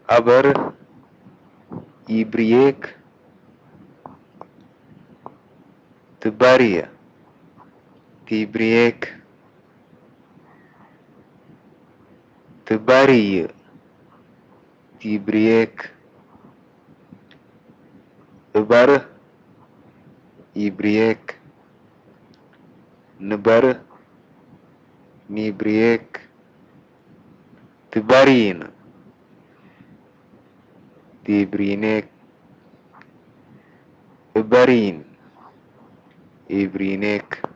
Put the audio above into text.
aber, ibriek, tebaria, tibriek, tebaria, tibriek, tebar, ibriek, nebar, nibriek, tebarin, tibrinek, tebarin, ibrinek,